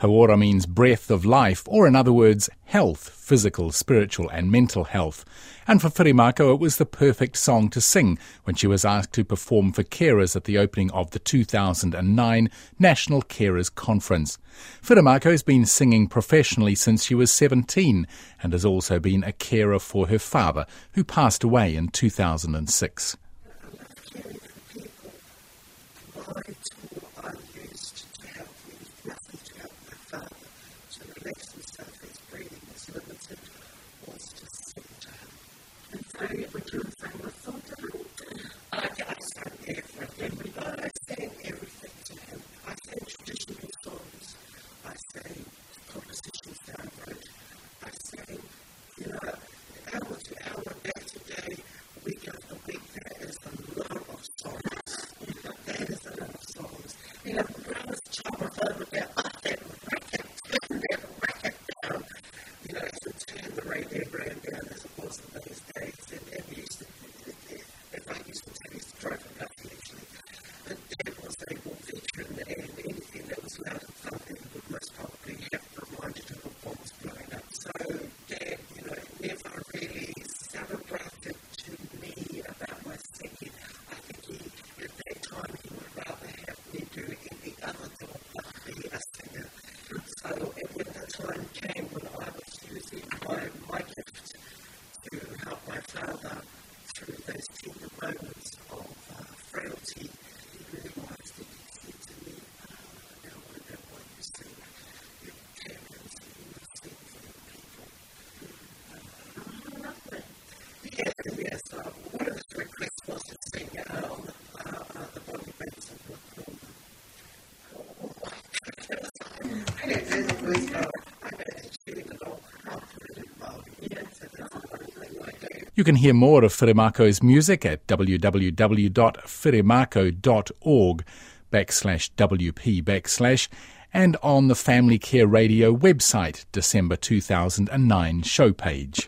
Hauora means breath of life, or in other words, health, physical, spiritual and mental health. And for Whirimako, it was the perfect song to sing when she was asked to perform for carers at the opening of the 2009 National Carers Conference. Whirimako has been singing professionally since she was 17 and has also been a carer for her father, who passed away in 2006. You can hear more of Whirimako's music at www.whirimaco.org/WP/ and on the Family Care Radio website, December 2009 show page.